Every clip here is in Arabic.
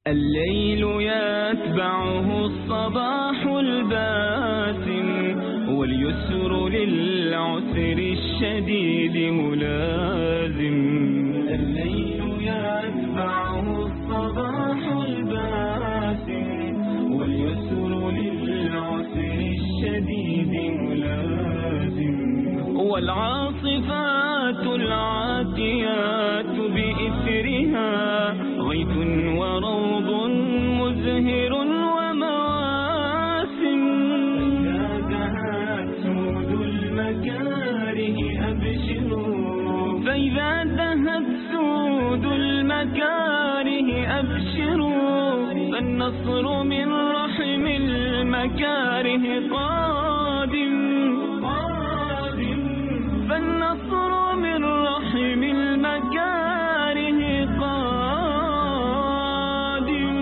الليل يتبعه الصباح الباسم، واليسر للعسر الشديد ملازم. الليل يتبعه الصباح الباسم، واليسر للعسر الشديد ملازم. والعاصفات العاتيات بإثرها غيث وروض مزهر ومواسم. فإذا دهت سود المكاره أبشروا، فالنصر من رحم المكاره قادم. فالنصر من رحم المكاره قادم.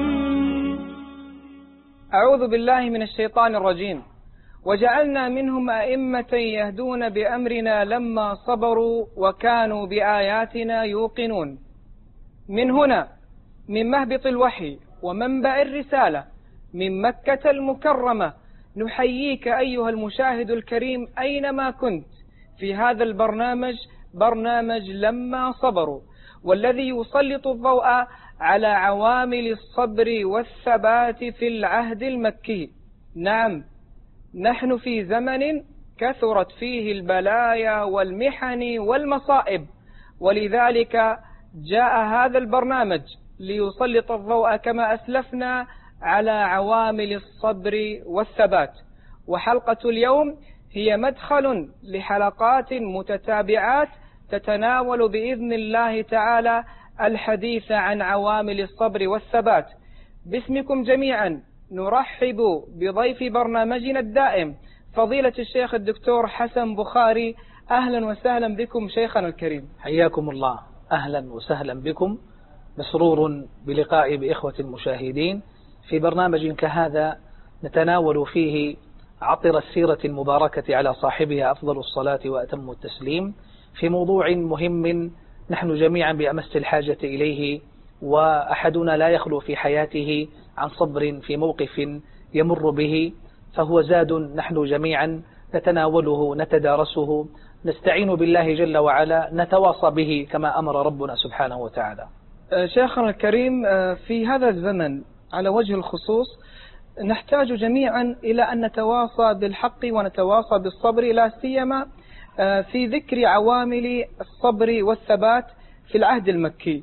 أعوذ بالله من الشيطان الرجيم. وجعلنا منهم أئمة يهدون بأمرنا لما صبروا وكانوا بآياتنا يوقنون. من هنا، من مهبط الوحي ومنبع الرسالة، من مكة المكرمة، نحييك أيها المشاهد الكريم أينما كنت في هذا البرنامج، برنامج لما صبروا، والذي يسلط الضوء على عوامل الصبر والثبات في العهد المكي. نعم، نحن في زمن كثرت فيه البلايا والمحن والمصائب، ولذلك جاء هذا البرنامج ليسلط الضوء كما أسلفنا على عوامل الصبر والثبات. وحلقة اليوم هي مدخل لحلقات متتابعات تتناول بإذن الله تعالى الحديث عن عوامل الصبر والثبات. باسمكم جميعا نرحب بضيف برنامجنا الدائم فضيلة الشيخ الدكتور حسن بخاري. أهلا وسهلا بكم شيخنا الكريم. حياكم الله، أهلا وسهلا بكم. مسرور بلقاء بإخوة المشاهدين في برنامج كهذا نتناول فيه عطر السيرة المباركة على صاحبها أفضل الصلاة وأتم التسليم، في موضوع مهم نحن جميعا بأمس الحاجة إليه، وأحدنا لا يخلو في حياته عن صبر في موقف يمر به، فهو زاد نحن جميعا نتناوله، نتدارسه، نستعين بالله جل وعلا، نتواصى به كما أمر ربنا سبحانه وتعالى. شيخنا الكريم، في هذا الزمن على وجه الخصوص نحتاج جميعا إلى أن نتواصى بالحق ونتواصى بالصبر، لا سيما في ذكر عوامل الصبر والثبات في العهد المكي.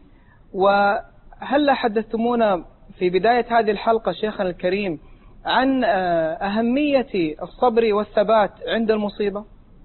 وهل حدثتمونا في بداية هذه الحلقة شيخنا الكريم عن أهمية الصبر والثبات عند المصيبة؟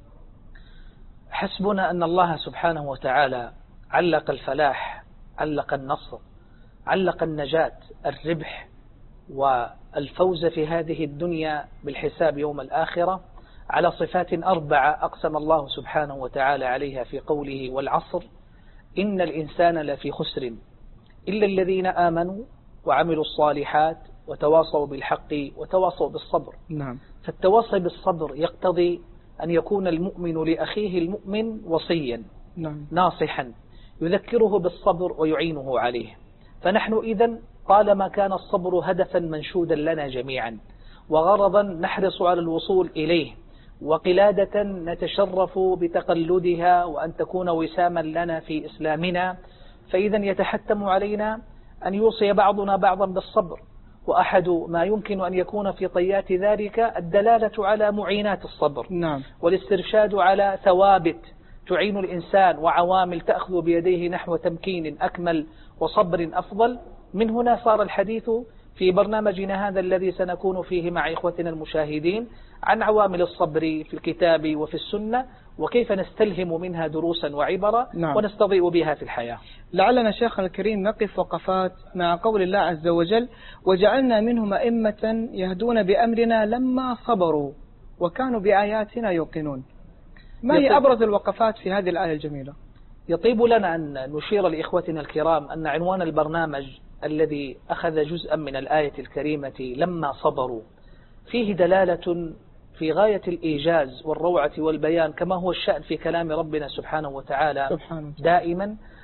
حسبنا أن الله سبحانه وتعالى علق الفلاح، علق النصر، علق النجاة، الربح والفوز في هذه الدنيا بالحساب يوم الآخرة على صفات 4 أقسم الله سبحانه وتعالى عليها في قوله: والعصر إن الإنسان لفي خسر إلا الذين آمنوا وعملوا الصالحات وتواصوا بالحق وتواصوا بالصبر. نعم. فالتواصي بالصبر يقتضي أن يكون المؤمن لأخيه المؤمن وصيا، نعم، ناصحا، يذكره بالصبر ويعينه عليه. فنحن إذن طالما كان الصبر هدفا منشودا لنا جميعا، وغرضا نحرص على الوصول إليه، وقلادة نتشرف بتقلدها وأن تكون وساما لنا في إسلامنا، فإذا يتحتم علينا أن يوصي بعضنا بعضا بالصبر. وأحد ما يمكن أن يكون في طيات ذلك الدلالة على معينات الصبر، نعم، والاسترشاد على ثوابت تعين الإنسان وعوامل تأخذ بيديه نحو تمكين أكمل وصبر أفضل. من هنا صار الحديث في برنامجنا هذا الذي سنكون فيه مع إخوتنا المشاهدين عن عوامل الصبر في الكتاب وفي السنة، وكيف نستلهم منها دروسا وعبرا، نعم، ونستضيء بها في الحياة. لعلنا شيخنا الكريم نقف وقفات مع قول الله عز وجل: وجعلنا منهم أئمة يهدون بأمرنا لما صبروا وكانوا بآياتنا يوقنون. ما هي أبرز الوقفات في هذه الآية الجميلة؟ يطيب لنا أن نشير لإخوتنا الكرام أن عنوان البرنامج الذي أخذ جزءا من الآية الكريمة لما صبروا فيه دلالة في غاية الإيجاز والروعة والبيان، كما هو الشأن في كلام ربنا سبحانه وتعالى دائما،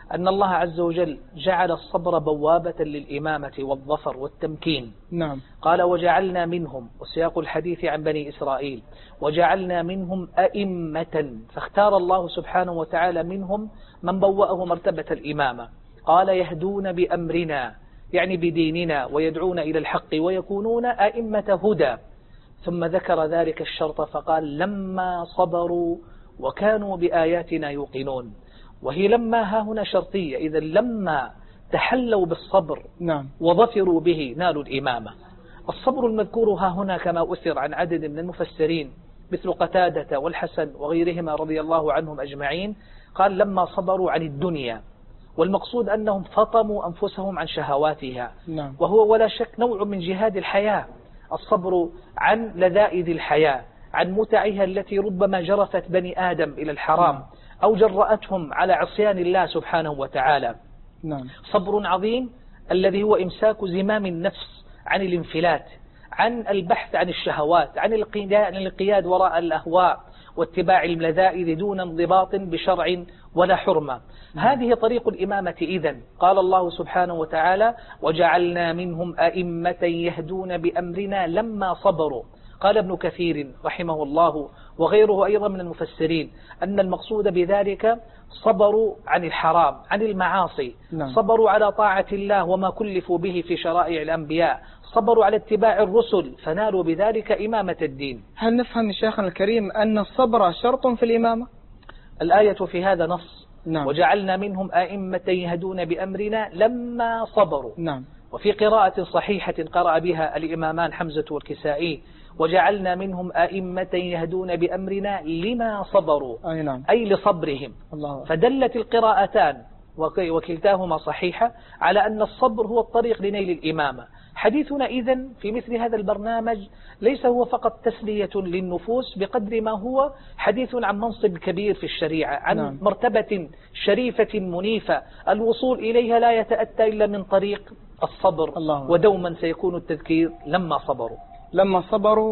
أن الله عز وجل جعل الصبر بوابة للإمامة والظفر والتمكين. نعم. قال وجعلنا منهم، وسياق الحديث عن بني إسرائيل، وجعلنا منهم أئمة، فاختار الله سبحانه وتعالى منهم من بوأه مرتبة الإمامة. قال يهدون بأمرنا، يعني بديننا، ويدعون إلى الحق ويكونون أئمة هدى. ثم ذكر ذلك الشرط فقال لما صبروا وكانوا بآياتنا يوقنون، وهي لما ها هنا شرطية، إذا لما تحلوا بالصبر نعم. وظفروا به نالوا الإمامة. الصبر المذكور ها هنا كما أثر عن عدد من المفسرين مثل قتادة والحسن وغيرهما رضي الله عنهم أجمعين، قال لما صبروا عن الدنيا، والمقصود أنهم فطموا أنفسهم عن شهواتها. نعم. وهو ولا شك نوع من جهاد الحياة، الصبر عن لذائذ الحياة، عن متعها التي ربما جرفت بني آدم إلى الحرام أو جرأتهم على عصيان الله سبحانه وتعالى. نعم. صبر عظيم الذي هو إمساك زمام النفس عن الانفلات، عن البحث عن الشهوات، عن القياد وراء الأهواء واتباع اللذائذ دون انضباط بشرع ولا حرمة. هذه طريق الإمامة إذن. قال الله سبحانه وتعالى وجعلنا منهم أئمة يهدون بأمرنا لما صبروا. قال ابن كثير رحمه الله وغيره أيضا من المفسرين أن المقصود بذلك صبروا عن الحرام، عن المعاصي. نعم. صبروا على طاعة الله وما كلفوا به في شرائع الأنبياء، صبروا على اتباع الرسل فنالوا بذلك إمامة الدين. هل نفهم من شيخنا الكريم أن الصبر شرط في الإمامة؟ الآية في هذا نص. نعم. وجعلنا منهم أئمة يهدون بأمرنا لما صبروا. نعم. وفي قراءة صحيحة قرأ بها الإمامان حمزة والكسائي وجعلنا منهم أئمة يهدون بأمرنا لما صبروا، أي نعم. أي لصبرهم. الله. فدلت القراءتان وكلتاهما صحيحة على أن الصبر هو الطريق لنيل الإمامة. حديثنا إذن في مثل هذا البرنامج ليس هو فقط تسلية للنفوس بقدر ما هو حديث عن منصب كبير في الشريعة، عن نعم. مرتبة شريفة منيفة الوصول إليها لا يتأتى إلا من طريق الصبر. الله. ودوما سيكون التذكير لما صبروا. لما صبروا،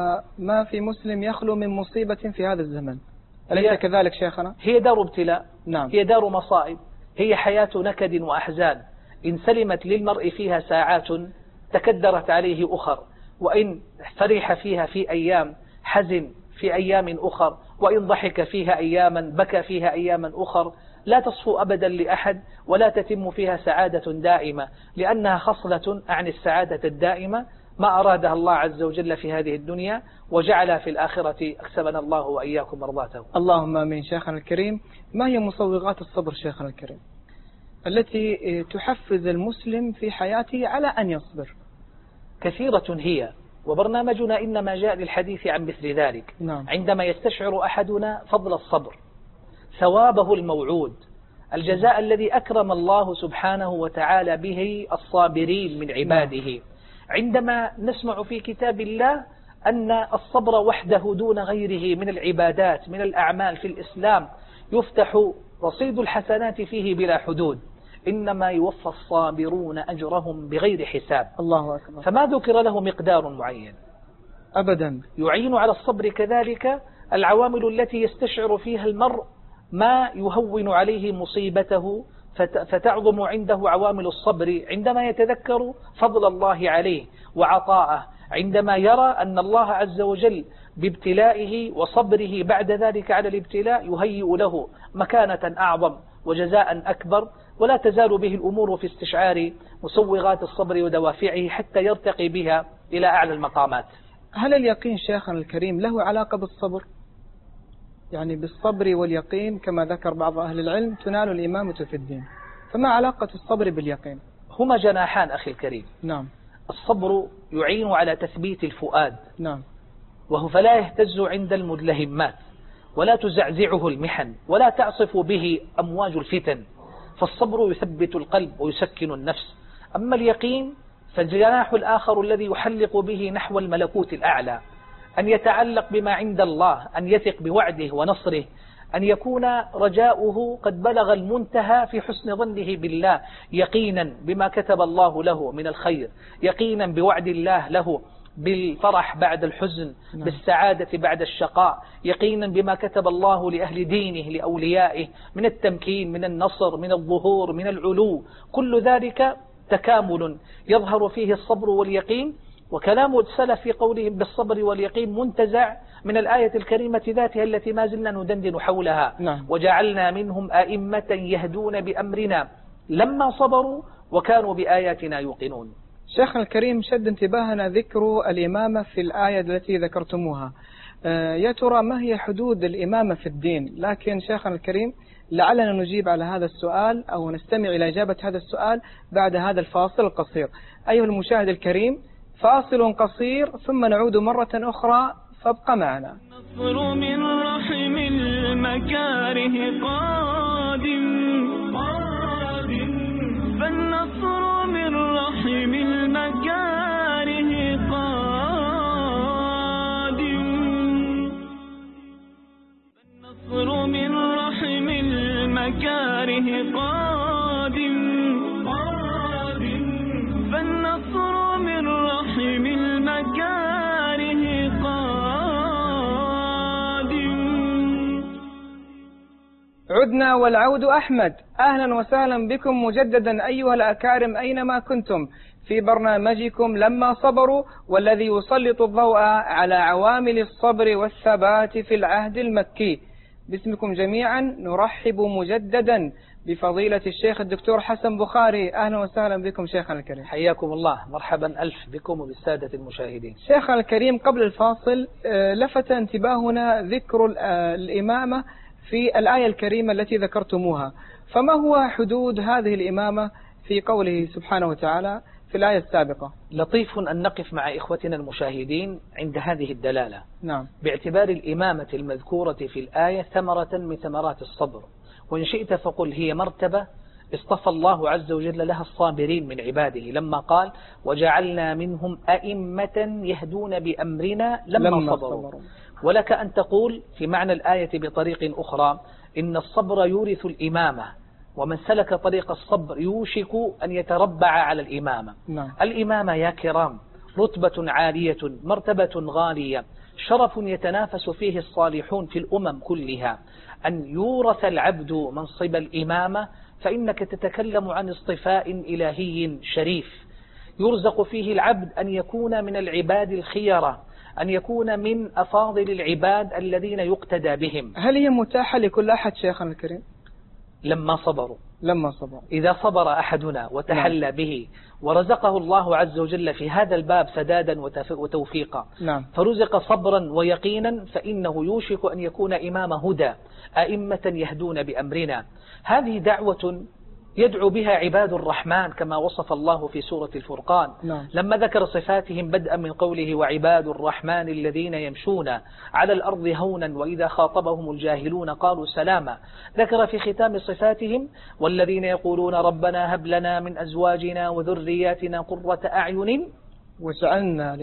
وما في مسلم يخلو من مصيبة في هذا الزمن، أليس كذلك شيخنا؟ هي دار ابتلاء. نعم. هي دار مصائب، هي حياة نكد وأحزان، إن سلمت للمرء فيها ساعات تكدرت عليه أخر، وإن فرح فيها في أيام حزن في أيام أخر، وإن ضحك فيها أياما بكى فيها أياما أخر. لا تصفو أبدا لأحد ولا تتم فيها سعادة دائمة، لأنها خصلة عن السعادة الدائمة ما أرادها الله عز وجل في هذه الدنيا وجعل في الآخرة أكسبنا الله وإياكم مرضاته. اللهم آمين. شيخنا الكريم، ما هي مصوغات الصبر شيخنا الكريم التي تحفز المسلم في حياته على أن يصبر؟ كثيرة هي، وبرنامجنا إنما جاء للحديث عن مثل ذلك. نعم. عندما يستشعر أحدنا فضل الصبر، ثوابه الموعود، الجزاء الذي أكرم الله سبحانه وتعالى به الصابرين من عباده. نعم. عندما نسمع في كتاب الله أن الصبر وحده دون غيره من العبادات من الأعمال في الإسلام يفتح رصيد الحسنات فيه بلا حدود، إنما يوفى الصابرون أجرهم بغير حساب. الله أكبر. فما ذكر له مقدار معين أبدا. يعين على الصبر كذلك العوامل التي يستشعر فيها المرء ما يهون عليه مصيبته، فتعظم عنده عوامل الصبر عندما يتذكر فضل الله عليه وعطاءه، عندما يرى أن الله عز وجل بابتلائه وصبره بعد ذلك على الابتلاء يهيئ له مكانة أعظم وجزاء أكبر، ولا تزال به الأمور في استشعار مسوغات الصبر ودوافعه حتى يرتقي بها إلى أعلى المقامات. هل اليقين شيخنا الكريم له علاقة بالصبر؟ يعني بالصبر واليقين كما ذكر بعض أهل العلم تنال الإمامة في الدين، فما علاقة الصبر باليقين؟ هما جناحان أخي الكريم. نعم. الصبر يعين على تثبيت الفؤاد. نعم. وهو فلا يهتز عند المدلهمات، ولا تزعزعه المحن، ولا تعصف به أمواج الفتن، فالصبر يثبت القلب ويسكن النفس. أما اليقين فالجناح الآخر الذي يحلق به نحو الملكوت الأعلى، أن يتعلق بما عند الله، أن يثق بوعده ونصره، أن يكون رجاؤه قد بلغ المنتهى في حسن ظنه بالله، يقينا بما كتب الله له من الخير، يقينا بوعد الله له بالفرح بعد الحزن، بالسعادة بعد الشقاء، يقينا بما كتب الله لأهل دينه لأوليائه من التمكين، من النصر، من الظهور، من العلو، كل ذلك تكامل يظهر فيه الصبر واليقين. وكلام السلف في قولهم بالصبر واليقين منتزع من الآية الكريمة ذاتها التي ما زلنا ندندن حولها. وجعلنا منهم أئمة يهدون بأمرنا لما صبروا وكانوا بآياتنا يوقنون. شيخنا الكريم، شد انتباهنا ذكر الإمامة في الآية التي ذكرتموها. يا ترى ما هي حدود الإمامة في الدين؟ لكن شيخنا الكريم لعلنا نجيب على هذا السؤال أو نستمع إلى إجابة هذا السؤال بعد هذا الفاصل القصير. أيها المشاهد الكريم، فاصل قصير ثم نعود مرة أخرى، فابقى معنا. النصر من رحم المكاره قادم، فالنصر من رحم المكاره قادم، فالنصر من رحم المكاره قادم، فالنصر من رحم المكاره قادم. عدنا والعود أحمد، أهلا وسهلا بكم مجددا أيها الأكارم أينما كنتم في برنامجكم لما صبروا، والذي يسلط الضوء على عوامل الصبر والثبات في العهد المكي. باسمكم جميعا نرحب مجددا بفضيلة الشيخ الدكتور حسن بخاري. أهلا وسهلا بكم شيخنا الكريم. حياكم الله، مرحبا ألف بكم وبالسادة المشاهدين. شيخنا الكريم، قبل الفاصل لفت انتباهنا ذكر الإمامة في الآية الكريمة التي ذكرتموها، فما هو حدود هذه الإمامة في قوله سبحانه وتعالى في الآية السابقة؟ لطيف أن نقف مع إخوتنا المشاهدين عند هذه الدلالة. نعم. باعتبار الإمامة المذكورة في الآية ثمرة من ثمرات الصبر، وإن شئت فقل هي مرتبة اصطفى الله عز وجل لها الصابرين من عباده لما قال وجعلنا منهم أئمة يهدون بأمرنا لما صبروا. ولك أن تقول في معنى الآية بطريق أخرى إن الصبر يورث الإمامة، ومن سلك طريق الصبر يوشك أن يتربع على الإمامة. الإمامة يا كرام رتبة عالية، مرتبة غالية، شرف يتنافس فيه الصالحون في الأمم كلها. أن يورث العبد منصب الإمامة فإنك تتكلم عن اصطفاء إلهي شريف، يرزق فيه العبد أن يكون من العباد الخيرة، أن يكون من أفاضل العباد الذين يقتدى بهم. هل هي متاحة لكل أحد شيخنا الكريم؟ لما صبروا. إذا صبر أحدنا وتحلى به ورزقه الله عز وجل في هذا الباب سدادا وتوفيقا، فرزق صبرا ويقينا، فإنه يوشك أن يكون إمام هدى، أئمة يهدون بأمرنا. هذه دعوة يدعو بها عباد الرحمن كما وصف الله في سورة الفرقان لما ذكر صفاتهم بدءا من قوله وعباد الرحمن الذين يمشون على الأرض هونا وإذا خاطبهم الجاهلون قالوا سلاما. ذكر في ختام صفاتهم والذين يقولون ربنا هب لنا من أزواجنا وذرياتنا قرة أعين وجعلنا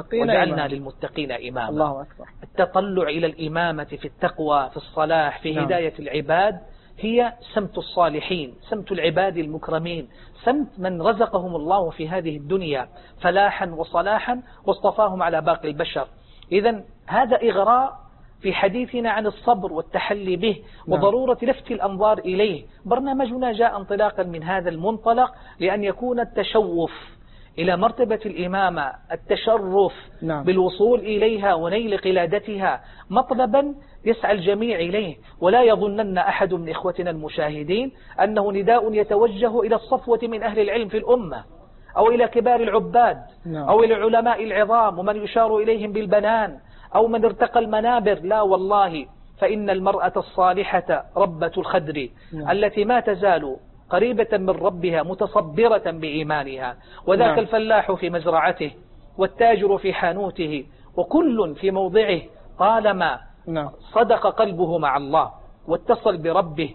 للمتقين إماما. الله أكبر. التطلع إلى الإمامة في التقوى، في الصلاح، في هداية العباد هي سمت الصالحين، سمت العباد المكرمين، سمت من رزقهم الله في هذه الدنيا فلاحا وصلاحا واصطفاهم على باقي البشر. إذن هذا إغراء في حديثنا عن الصبر والتحلي به وضرورة لفت الأنظار إليه. برنامجنا جاء انطلاقا من هذا المنطلق لأن يكون التشوف إلى مرتبة الإمامة، التشرف بالوصول إليها ونيل قلادتها مطلبا يسعى الجميع إليه. ولا يظنن أحد من إخوتنا المشاهدين أنه نداء يتوجه إلى الصفوة من أهل العلم في الأمة أو إلى كبار العباد أو إلى العلماء العظام ومن يشار إليهم بالبنان أو من ارتقى المنابر. لا والله، فإن المرأة الصالحة ربة الخدر التي ما تزال قريبة من ربها متصبرة بإيمانها، وذاك الفلاح في مزرعته والتاجر في حانوته وكل في موضعه طالما صدق قلبه مع الله واتصل بربه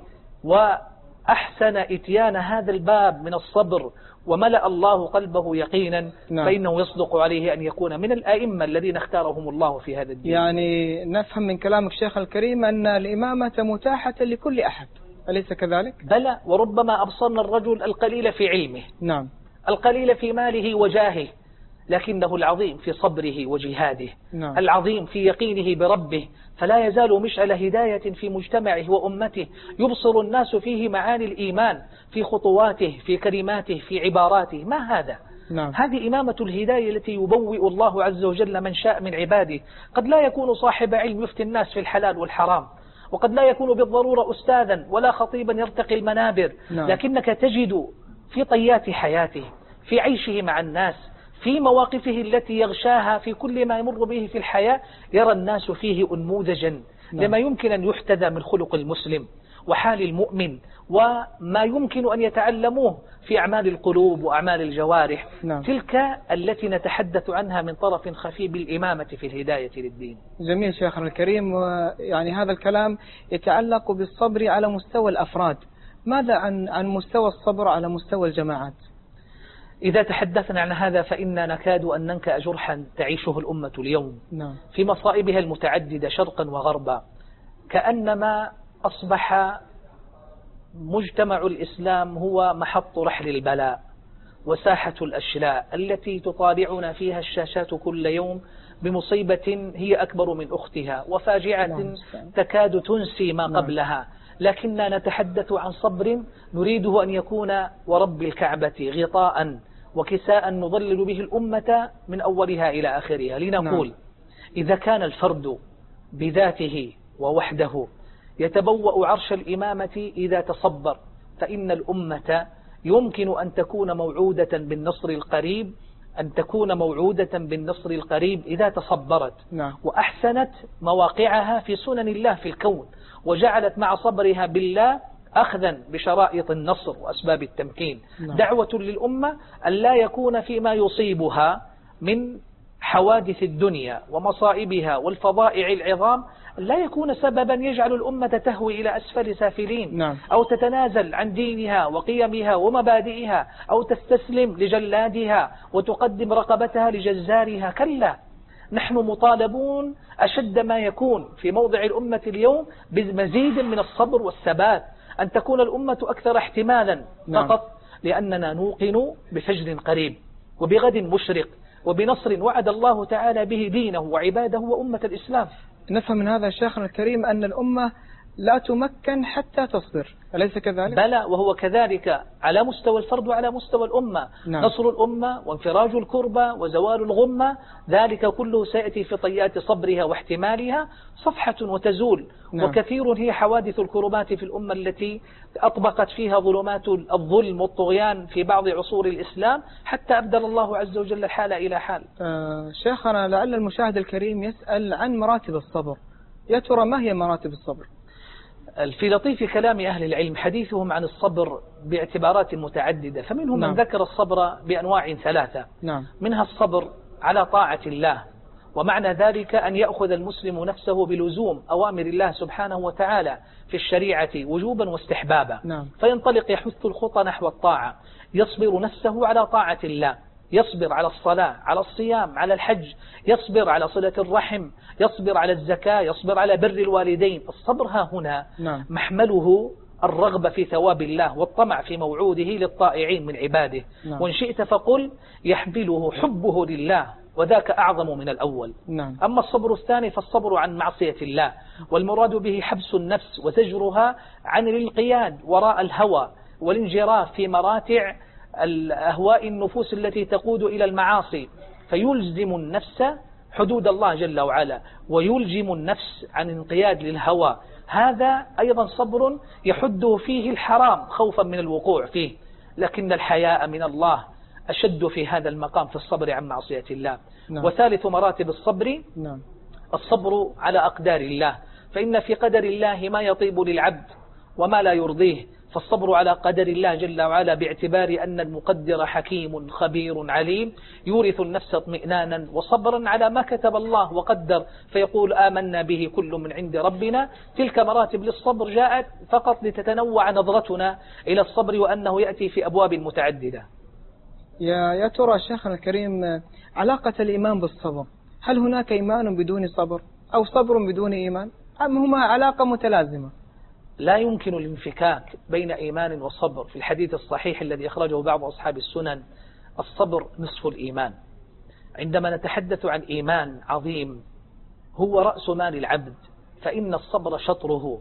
وأحسن إتيان هذا الباب من الصبر وملأ الله قلبه يقينا فإنه يصدق عليه أن يكون من الأئمة الذين اختارهم الله في هذا الدين. يعني نفهم من كلامك شيخ الكريم أن الإمامة متاحة لكل أحد، أليس كذلك؟ بلى، وربما أبصرنا الرجل القليل في علمه، نعم، القليل في ماله وجاهه، لكنه العظيم في صبره وجهاده، نعم. العظيم في يقينه بربه، فلا يزال مشعل هداية في مجتمعه وأمته، يبصر الناس فيه معاني الإيمان في خطواته، في كلماته، في عباراته. ما هذا؟ نعم. هذه إمامة الهداية التي يبوئ الله عز وجل من شاء من عباده. قد لا يكون صاحب علم يفتي الناس في الحلال والحرام، وقد لا يكون بالضرورة أستاذا ولا خطيبا يرتقي المنابر، نعم. لكنك تجد في طيات حياته، في عيشه مع الناس، في مواقفه التي يغشاها، في كل ما يمر به في الحياة، يرى الناس فيه أنموذجا لما يمكن أن يحتذى من خلق المسلم وحال المؤمن، وما يمكن أن يتعلموه في أعمال القلوب وأعمال الجوارح. نعم. تلك التي نتحدث عنها من طرف خفي بالإمامة في الهداية للدين. جميل شيخنا الكريم. يعني هذا الكلام يتعلق بالصبر على مستوى الأفراد، ماذا عن مستوى الصبر على مستوى الجماعات؟ إذا تحدثنا عن هذا فإننا نكاد أن ننكأ جرحا تعيشه الأمة اليوم. نعم. في مصائبها المتعددة شرقا وغربا، كأنما أصبح مجتمع الإسلام هو محط رحل البلاء وساحة الأشلاء التي تطالعنا فيها الشاشات كل يوم بمصيبة هي أكبر من أختها وفاجعة تكاد تنسي ما قبلها. لكننا نتحدث عن صبر نريده أن يكون ورب الكعبة غطاء وكساء نظلل به الأمة من أولها إلى آخرها، لنقول إذا كان الفرد بذاته ووحده يتبوأ عرش الإمامة إذا تصبر، فإن الأمة يمكن أن تكون موعودة بالنصر القريب، أن تكون موعودة بالنصر القريب إذا تصبرت. وأحسنت مواقعها في سنن الله في الكون، وجعلت مع صبرها بالله أخذا بشرائط النصر وأسباب التمكين. دعوة للأمة أن لا يكون فيما يصيبها من حوادث الدنيا ومصائبها والفضائع العظام لا يكون سببا يجعل الأمة تهوي إلى أسفل سافلين، أو تتنازل عن دينها وقيمها ومبادئها، أو تستسلم لجلادها وتقدم رقبتها لجزارها. كلا، نحن مطالبون أشد ما يكون في موضع الأمة اليوم بمزيد من الصبر والثبات، أن تكون الأمة أكثر احتمالا فقط لأننا نوقن بفجر قريب وبغد مشرق وبنصر وعد الله تعالى به دينه وعباده وأمة الإسلام. نفهم من هذا شيخنا الكريم أن الأمة لا تمكن حتى تصبر، أليس كذلك؟ بلى، وهو كذلك على مستوى الفرد وعلى مستوى الأمة. نصر الأمة وانفراج الكربة وزوال الغمة ذلك كله سيأتي في طيات صبرها واحتمالها صفحة وتزول. وكثير هي حوادث الكربات في الأمة التي أطبقت فيها ظلمات الظلم والطغيان في بعض عصور الإسلام حتى أبدل الله عز وجل الحال إلى حال. شيخنا، لعل المشاهد الكريم يسأل عن مراتب الصبر، يا ترى ما هي مراتب الصبر؟ في لطيف كلام أهل العلم حديثهم عن الصبر باعتبارات متعددة، فمنهم من ذكر الصبر بأنواع ثلاثة. منها الصبر على طاعة الله، ومعنى ذلك أن يأخذ المسلم نفسه بلزوم أوامر الله سبحانه وتعالى في الشريعة وجوبا واستحبابا، فينطلق يحث الخطى نحو الطاعة، يصبر نفسه على طاعة الله، يصبر على الصلاة، على الصيام، على الحج، يصبر على صلة الرحم، يصبر على الزكاة، يصبر على بر الوالدين. الصبر ها هنا محمله الرغبة في ثواب الله والطمع في موعوده للطائعين من عباده. وإن شئت فقل يحمله حبه لله، وذاك أعظم من الأول. أما الصبر الثاني فالصبر عن معصية الله، والمراد به حبس النفس وزجرها عن الانقياد وراء الهوى والانجراف في مراتع الأهواء النفوس التي تقود إلى المعاصي، فيلزم النفس حدود الله جل وعلا ويلجم النفس عن انقياد للهوى. هذا أيضا صبر يحده فيه الحرام خوفا من الوقوع فيه، لكن الحياء من الله أشد في هذا المقام في الصبر عن معصية الله. وثالث مراتب الصبر الصبر على أقدار الله، فإن في قدر الله ما يطيب للعبد وما لا يرضيه، فالصبر على قدر الله جل وعلا باعتبار أن المقدر حكيم خبير عليم يورث النفس اطمئنانا وصبرا على ما كتب الله وقدر، فيقول آمنا به كل من عند ربنا. تلك مراتب للصبر جاءت فقط لتتنوع نظرتنا إلى الصبر وأنه يأتي في أبواب متعددة. يا ترى شيخنا الكريم، علاقة الإيمان بالصبر، هل هناك إيمان بدون صبر أو صبر بدون إيمان، أم هما علاقة متلازمة؟ لا يمكن الانفكاك بين إيمان وصبر. في الحديث الصحيح الذي أخرجه بعض أصحاب السنن: الصبر نصف الإيمان. عندما نتحدث عن إيمان عظيم هو رأس مال العبد، فإن الصبر شطره.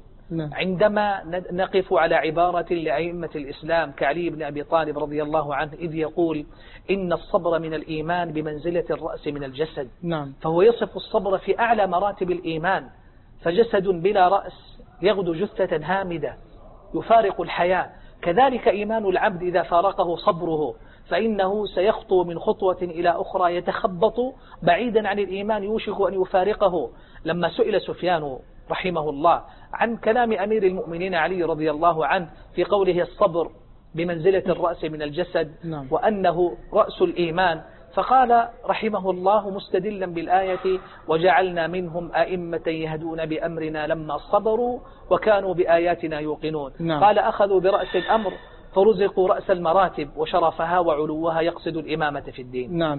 عندما نقف على عبارة لأئمة الإسلام كعلي بن أبي طالب رضي الله عنه إذ يقول إن الصبر من الإيمان بمنزلة الرأس من الجسد، فهو يصف الصبر في أعلى مراتب الإيمان، فجسد بلا رأس يغدو جثة هامدة يفارق الحياة. كذلك إيمان العبد إذا فارقه صبره فإنه سيخطو من خطوة إلى أخرى يتخبط بعيدا عن الإيمان يوشك أن يفارقه. لما سئل سفيان رحمه الله عن كلام أمير المؤمنين علي رضي الله عنه في قوله الصبر بمنزلة الرأس من الجسد وأنه رأس الإيمان، فقال رحمه الله مستدلا بالآية وجعلنا منهم أئمة يهدون بأمرنا لما صبروا وكانوا بآياتنا يوقنون. قال أخذوا برأس الأمر فرزقوا رأس المراتب وشرفها وعلوها، يقصد الإمامة في الدين. نعم.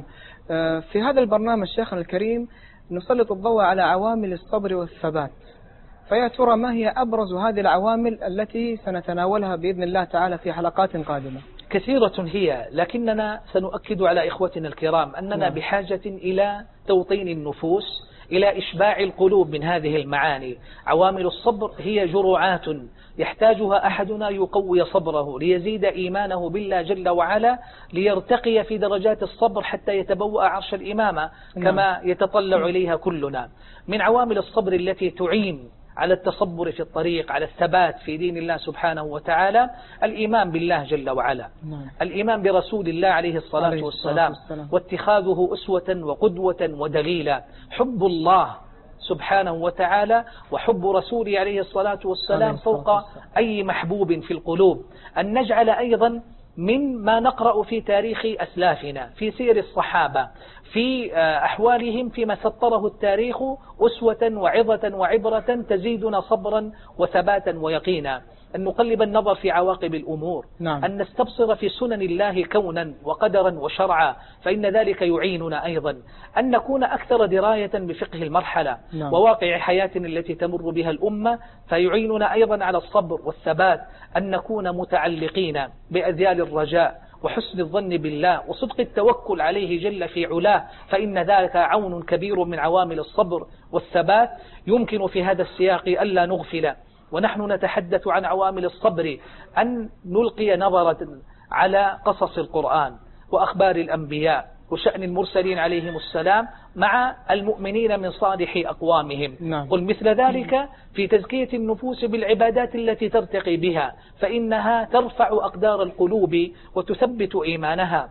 في هذا البرنامج شيخنا الكريم نسلط الضوء على عوامل الصبر والثبات، فيا ترى ما هي أبرز هذه العوامل التي سنتناولها بإذن الله تعالى في حلقات قادمة؟ كثيرة هي، لكننا سنؤكد على إخوتنا الكرام أننا بحاجة إلى توطين النفوس، إلى إشباع القلوب من هذه المعاني. عوامل الصبر هي جرعات يحتاجها أحدنا يقوي صبره ليزيد إيمانه بالله جل وعلا، ليرتقي في درجات الصبر حتى يتبوأ عرش الإمامة كما يتطلع إليها كلنا. من عوامل الصبر التي تعين على التصبر في الطريق، على الثبات في دين الله سبحانه وتعالى، الإيمان بالله جل وعلا، الإيمان برسول الله عليه الصلاة والسلام، واتخاذه أسوة وقدوة ودليلا، حب الله سبحانه وتعالى وحب رسوله عليه الصلاة والسلام فوق أي محبوب في القلوب. أن نجعل أيضا مما نقرأ في تاريخ أسلافنا، في سير الصحابة، في أحوالهم فيما سطره التاريخ أسوة وعظة وعبرة تزيدنا صبرا وثباتا ويقينا. أن نقلب النظر في عواقب الأمور، أن نستبصر في سنن الله كونا وقدرا وشرعا، فإن ذلك يعيننا أيضا. أن نكون أكثر دراية بفقه المرحلة وواقع حياتنا التي تمر بها الأمة، فيعيننا أيضا على الصبر والثبات. أن نكون متعلقين بأذيال الرجاء وحسن الظن بالله وصدق التوكل عليه جل في علاه، فإن ذلك عون كبير من عوامل الصبر والثبات. يمكن في هذا السياق ألا نغفل ونحن نتحدث عن عوامل الصبر أن نلقي نظرة على قصص القرآن وأخبار الأنبياء وشأن المرسلين عليهم السلام مع المؤمنين من صالح أقوامهم. قل مثل ذلك في تزكية النفوس بالعبادات التي ترتقي بها، فإنها ترفع أقدار القلوب وتثبت إيمانها.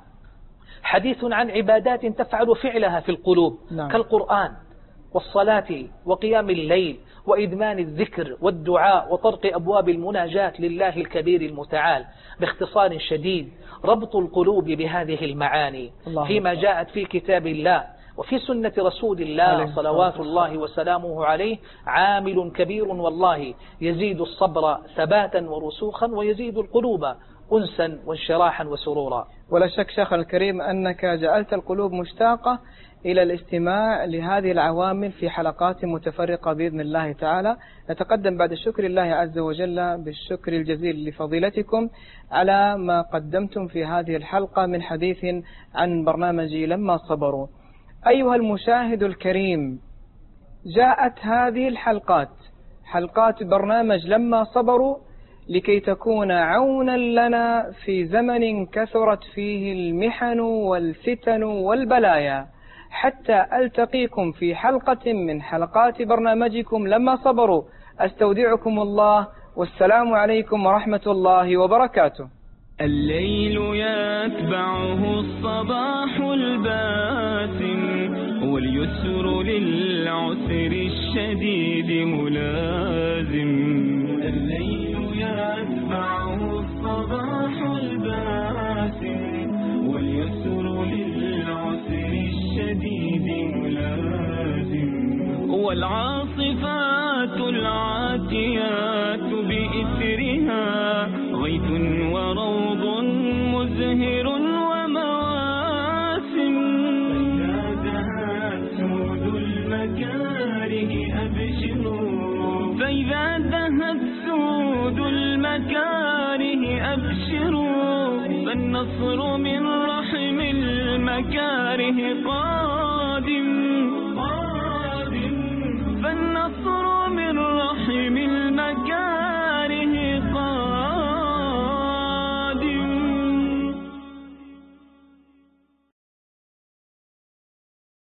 حديث عن عبادات تفعل فعلها في القلوب كالقرآن والصلاة وقيام الليل وإدمان الذكر والدعاء وطرق أبواب المناجاة لله الكبير المتعال. باختصار شديد، ربط القلوب بهذه المعاني فيما جاءت في كتاب الله وفي سنة رسول الله صلوات الله وسلامه عليه عامل كبير والله، يزيد الصبر ثباتا ورسوخا ويزيد القلوب أنسا وانشراحا وسرورا. ولا شك شيخ الكريم أنك جعلت القلوب مشتاقة إلى الاستماع لهذه العوامل في حلقات متفرقة بإذن الله تعالى. نتقدم بعد شكر الله عز وجل بالشكر الجزيل لفضيلتكم على ما قدمتم في هذه الحلقة من حديث عن برنامج لما صبروا. أيها المشاهد الكريم، جاءت هذه الحلقات، حلقات برنامج لما صبروا، لكي تكون عونا لنا في زمن كثرت فيه المحن والفتن والبلايا، حتى ألتقيكم في حلقة من حلقات برنامجكم لما صبروا. أستودعكم الله، والسلام عليكم ورحمة الله وبركاته. الليل يتبعه الصباح الباسم، واليسر للعسر الشديد ملازم. الليل يتبعه الصباح الباسم، واليسر للعسر الشديد ملازم. والعاصفات العاتيات بإثرها غيث وروض مزهر ومواسم. فإذا دهت سود المكاره أبشروا، فإذا دهت المكاره